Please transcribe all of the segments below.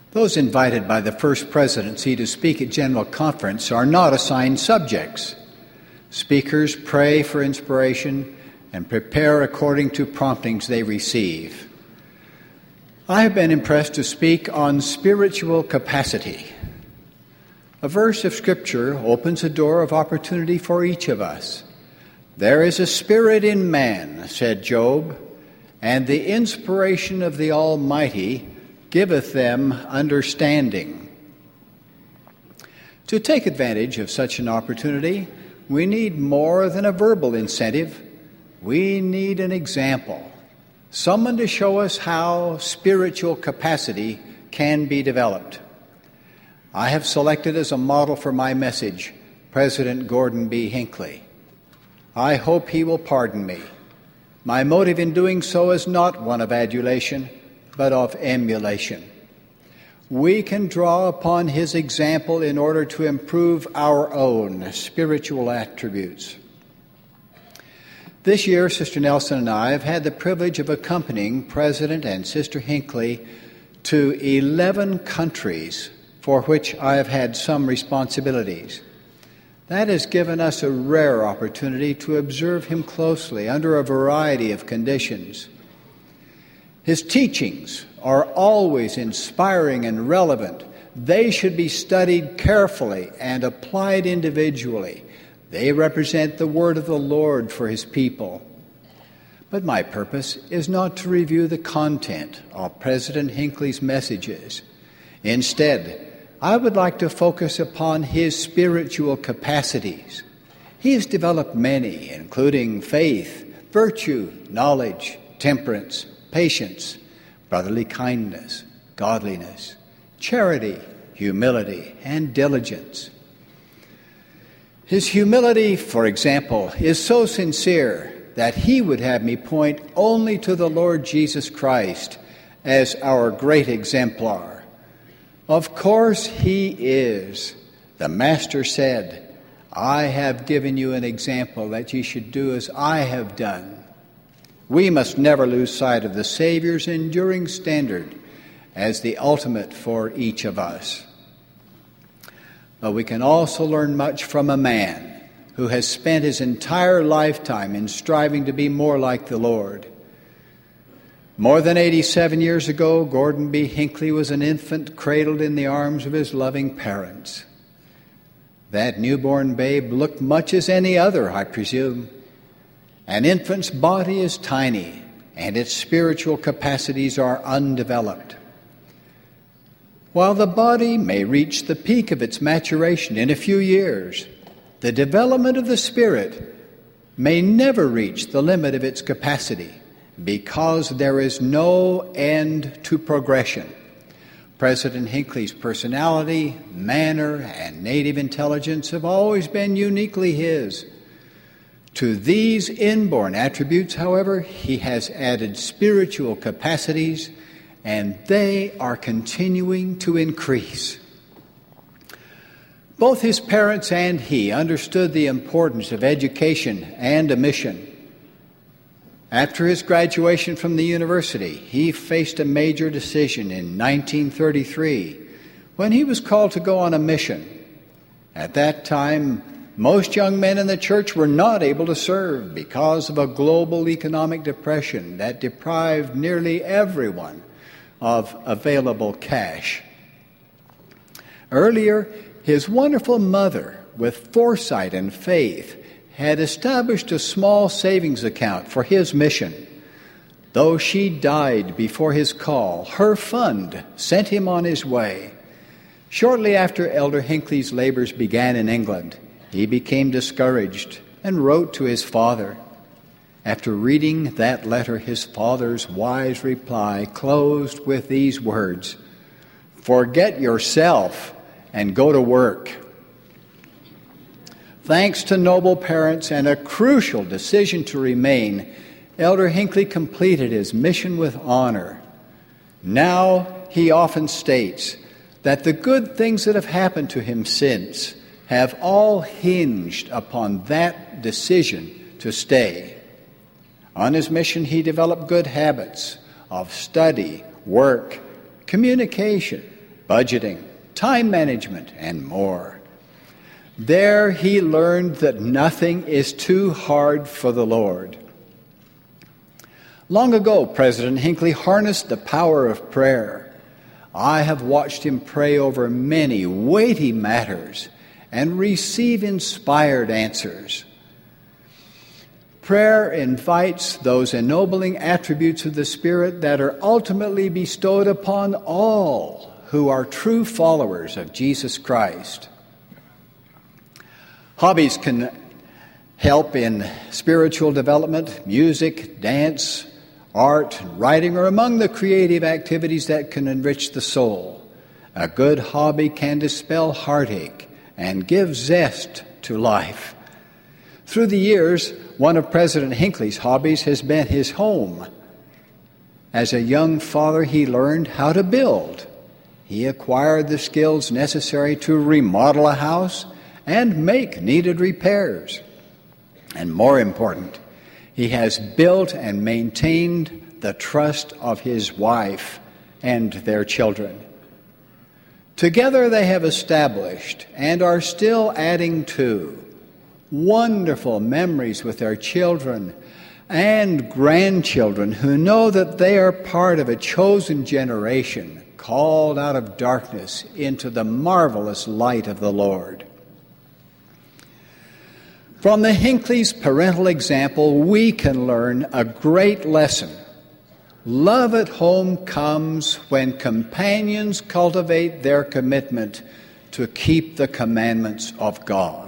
Those invited by the First Presidency to speak at General Conference are not assigned subjects. Speakers pray for inspiration and prepare according to promptings they receive. I have been impressed to speak on spiritual capacity. A verse of Scripture opens a door of opportunity for each of us. "There is a spirit in man," said Job, "and the inspiration of the Almighty giveth them understanding." To take advantage of such an opportunity, we need more than a verbal incentive. We need an example, someone to show us how spiritual capacity can be developed. I have selected as a model for my message President Gordon B. Hinckley. I hope he will pardon me. My motive in doing so is not one of adulation, but of emulation. We can draw upon his example in order to improve our own spiritual attributes. This year, Sister Nelson and I have had the privilege of accompanying President and Sister Hinckley to 11 countries for which I have had some responsibilities. That has given us a rare opportunity to observe him closely under a variety of conditions. His teachings are always inspiring and relevant. They should be studied carefully and applied individually. They represent the word of the Lord for his people. But my purpose is not to review the content of President Hinckley's messages. Instead, I would like to focus upon his spiritual capacities. He has developed many, including faith, virtue, knowledge, temperance, patience, brotherly kindness, godliness, charity, humility, and diligence. His humility, for example, is so sincere that he would have me point only to the Lord Jesus Christ as our great exemplar. Of course he is. The Master said, "I have given you an example that ye should do as I have done." We must never lose sight of the Savior's enduring standard as the ultimate for each of us. But we can also learn much from a man who has spent his entire lifetime in striving to be more like the Lord. More than 87 years ago, Gordon B. Hinckley was an infant cradled in the arms of his loving parents. That newborn babe looked much as any other, I presume. An infant's body is tiny, and its spiritual capacities are undeveloped. While the body may reach the peak of its maturation in a few years, the development of the spirit may never reach the limit of its capacity because there is no end to progression. President Hinckley's personality, manner, and native intelligence have always been uniquely his. To these inborn attributes, however, he has added spiritual capacities, and they are continuing to increase. Both his parents and he understood the importance of education and a mission. After his graduation from the university, he faced a major decision in 1933 when he was called to go on a mission. At that time, most young men in the church were not able to serve because of a global economic depression that deprived nearly everyone of available cash. Earlier, his wonderful mother, with foresight and faith, had established a small savings account for his mission. Though she died before his call, her fund sent him on his way. Shortly after Elder Hinckley's labors began in England, he became discouraged and wrote to his father. After reading that letter, his father's wise reply closed with these words, "Forget yourself and go to work." Thanks to noble parents and a crucial decision to remain, Elder Hinckley completed his mission with honor. Now he often states that the good things that have happened to him since have all hinged upon that decision to stay. On his mission, he developed good habits of study, work, communication, budgeting, time management, and more. There he learned that nothing is too hard for the Lord. Long ago, President Hinckley harnessed the power of prayer. I have watched him pray over many weighty matters and receive inspired answers. Prayer invites those ennobling attributes of the Spirit that are ultimately bestowed upon all who are true followers of Jesus Christ. Hobbies can help in spiritual development. Music, dance, art, and writing are among the creative activities that can enrich the soul. A good hobby can dispel heartache and give zest to life. Through the years, one of President Hinckley's hobbies has been his home. As a young father, he learned how to build. He acquired the skills necessary to remodel a house and make needed repairs. And more important, he has built and maintained the trust of his wife and their children. Together they have established and are still adding to wonderful memories with their children and grandchildren who know that they are part of a chosen generation called out of darkness into the marvelous light of the Lord. From the Hinckleys' parental example, we can learn a great lesson. Love at home comes when companions cultivate their commitment to keep the commandments of God.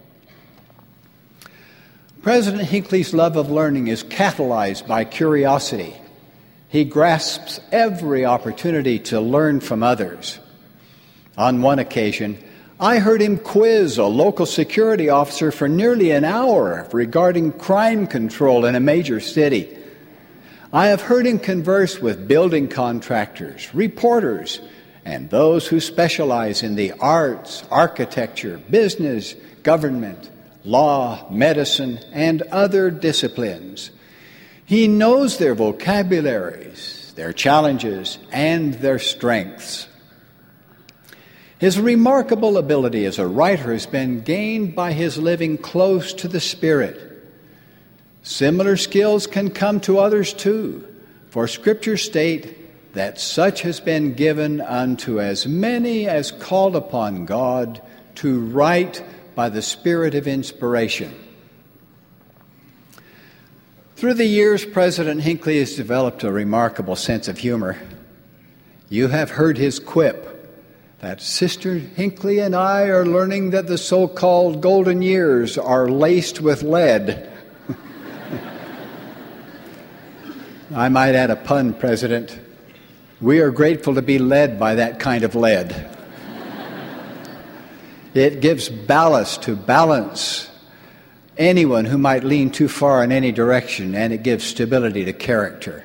President Hinckley's love of learning is catalyzed by curiosity. He grasps every opportunity to learn from others. On one occasion, I heard him quiz a local security officer for nearly an hour regarding crime control in a major city. I have heard him converse with building contractors, reporters, and those who specialize in the arts, architecture, business, government, law, medicine, and other disciplines. He knows their vocabularies, their challenges, and their strengths. His remarkable ability as a writer has been gained by his living close to the Spirit. Similar skills can come to others too, for Scriptures state that such has been given unto as many as called upon God to write by the Spirit of inspiration. Through the years, President Hinckley has developed a remarkable sense of humor. You have heard his quip that Sister Hinckley and I are learning that the so-called golden years are laced with lead. I might add a pun, President. We are grateful to be led by that kind of lead. It gives ballast to balance anyone who might lean too far in any direction, and it gives stability to character.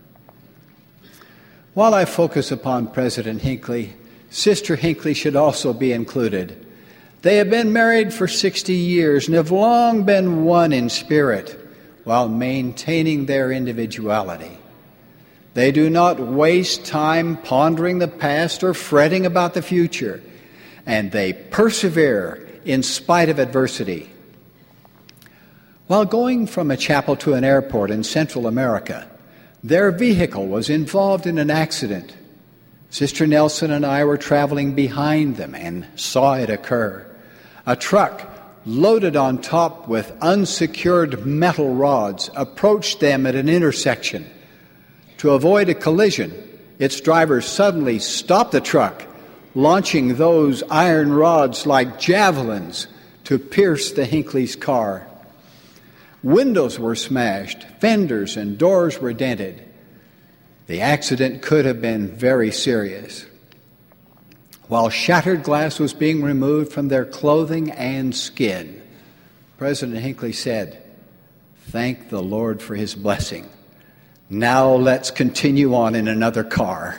While I focus upon President Hinckley, Sister Hinckley should also be included. They have been married for 60 years and have long been one in spirit while maintaining their individuality. They do not waste time pondering the past or fretting about the future, and they persevere in spite of adversity. While going from a chapel to an airport in Central America, their vehicle was involved in an accident. Sister Nelson and I were traveling behind them and saw it occur. A truck loaded on top with unsecured metal rods approached them at an intersection. To avoid a collision, its driver suddenly stopped the truck, launching those iron rods like javelins to pierce the Hinckley's car. Windows were smashed, fenders and doors were dented. The accident could have been very serious. While shattered glass was being removed from their clothing and skin, President Hinckley said, "Thank the Lord for his blessing. Now let's continue on in another car."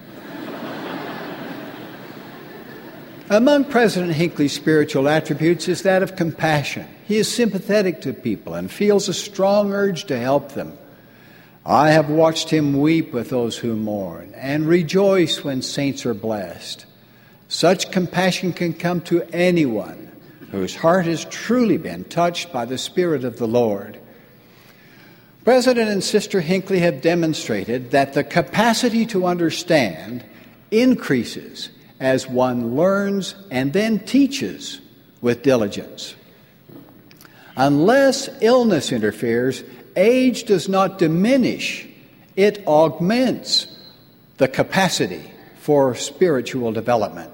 Among President Hinckley's spiritual attributes is that of compassion. He is sympathetic to people and feels a strong urge to help them. I have watched him weep with those who mourn and rejoice when saints are blessed. Such compassion can come to anyone whose heart has truly been touched by the Spirit of the Lord. President and Sister Hinckley have demonstrated that the capacity to understand increases as one learns and then teaches with diligence. Unless illness interferes, age does not diminish, it augments the capacity for spiritual development.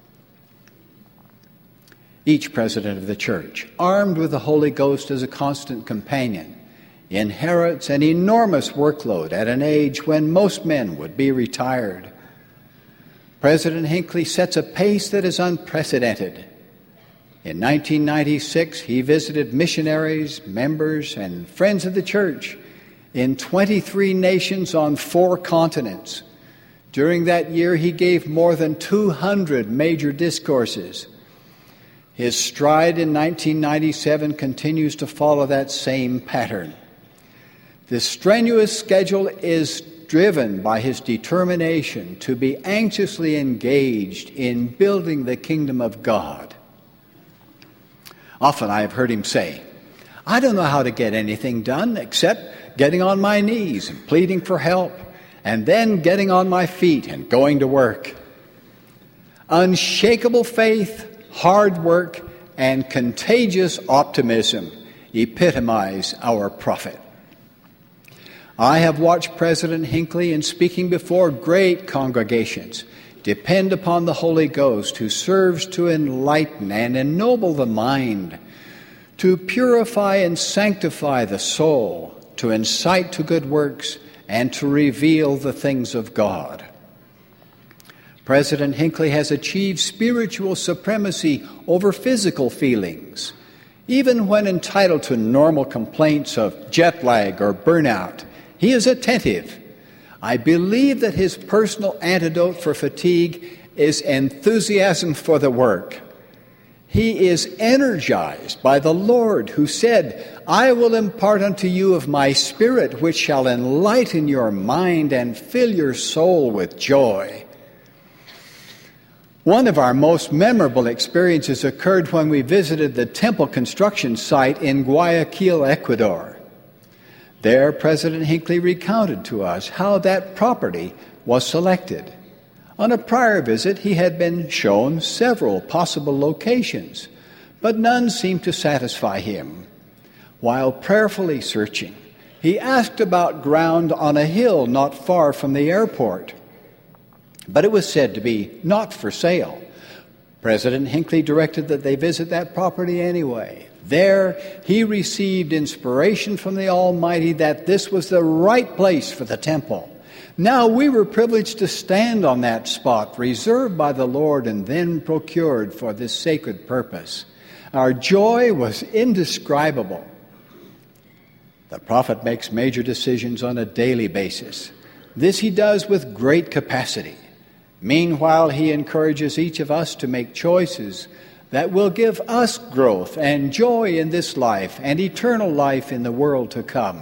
Each president of the church, armed with the Holy Ghost as a constant companion, inherits an enormous workload at an age when most men would be retired. President Hinckley sets a pace that is unprecedented. In 1996, he visited missionaries, members, and friends of the church in 23 nations on 4 continents. During that year, he gave more than 200 major discourses. His stride in 1997 continues to follow that same pattern. This strenuous schedule is driven by his determination to be anxiously engaged in building the kingdom of God. Often I have heard him say, "I don't know how to get anything done except getting on my knees and pleading for help, and then getting on my feet and going to work." Unshakable faith, hard work, and contagious optimism epitomize our prophet. I have watched President Hinckley in speaking before great congregations depend upon the Holy Ghost, who serves to enlighten and ennoble the mind, to purify and sanctify the soul, to incite to good works, and to reveal the things of God. President Hinckley has achieved spiritual supremacy over physical feelings. Even when entitled to normal complaints of jet lag or burnout, he is attentive. I believe that his personal antidote for fatigue is enthusiasm for the work. He is energized by the Lord, who said, "I will impart unto you of my Spirit, which shall enlighten your mind and fill your soul with joy." One of our most memorable experiences occurred when we visited the temple construction site in Guayaquil, Ecuador. There, President Hinckley recounted to us how that property was selected. On a prior visit, he had been shown several possible locations, but none seemed to satisfy him. While prayerfully searching, he asked about ground on a hill not far from the airport, but it was said to be not for sale. President Hinckley directed that they visit that property anyway. There, he received inspiration from the Almighty that this was the right place for the temple. Now we were privileged to stand on that spot, reserved by the Lord and then procured for this sacred purpose. Our joy was indescribable. The prophet makes major decisions on a daily basis. This he does with great capacity. Meanwhile, he encourages each of us to make choices that will give us growth and joy in this life and eternal life in the world to come.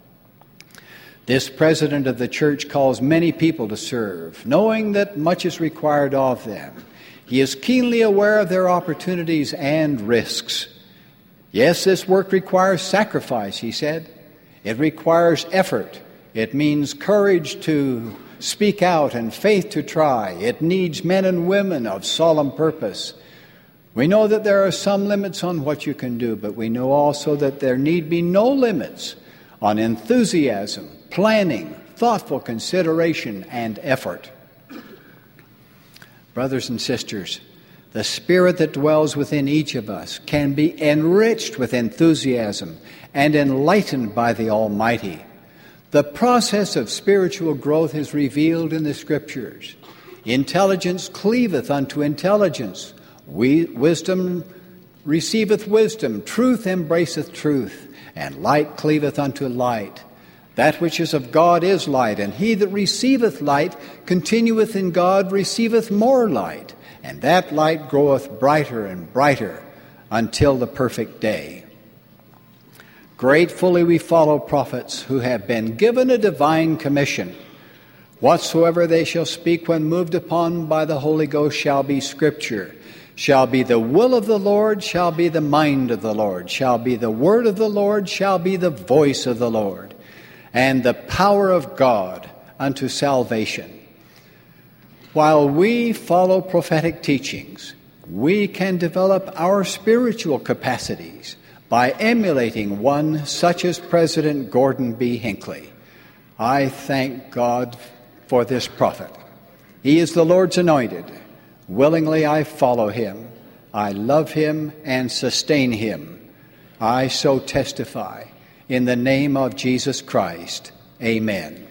This president of the church calls many people to serve, knowing that much is required of them. He is keenly aware of their opportunities and risks. Yes, this work requires sacrifice, he said. It requires effort. It means courage to speak out and faith to try. It needs men and women of solemn purpose. We know that there are some limits on what you can do, but we know also that there need be no limits on enthusiasm, planning, thoughtful consideration, and effort. Brothers and sisters, the Spirit that dwells within each of us can be enriched with enthusiasm and enlightened by the Almighty. The process of spiritual growth is revealed in the Scriptures. Intelligence cleaveth unto intelligence. Wisdom receiveth wisdom. Truth embraceth truth. And light cleaveth unto light. That which is of God is light, and he that receiveth light continueth in God, receiveth more light. And that light groweth brighter and brighter until the perfect day. Gratefully we follow prophets who have been given a divine commission. Whatsoever they shall speak when moved upon by the Holy Ghost shall be Scripture, shall be the will of the Lord, shall be the mind of the Lord, shall be the word of the Lord, shall be the voice of the Lord, and the power of God unto salvation. While we follow prophetic teachings, we can develop our spiritual capacities by emulating one such as President Gordon B. Hinckley. I thank God for this prophet. He is the Lord's anointed. Willingly I follow him. I love him and sustain him. I so testify. In the name of Jesus Christ, amen.